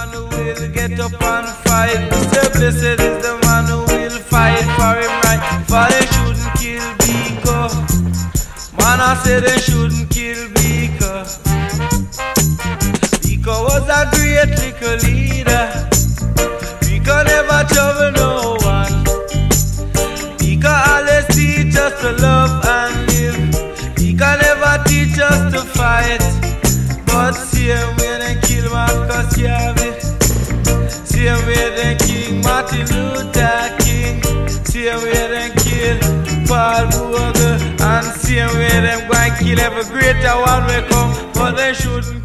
man who will get up and fight. Mr. Blessed is the man who will fight for him right. For they shouldn't kill Biko. Man, I say they shouldn't kill Biko. Biko was a great little leader. Biko never trouble no one. Biko always teach us to love and live. Biko never teach us to fight. But same way they kill Marcus Garvey, same way they kill Martin Luther King, same way they kill Paul Bogle, and same way them go and kill every greater one we come. But they shouldn't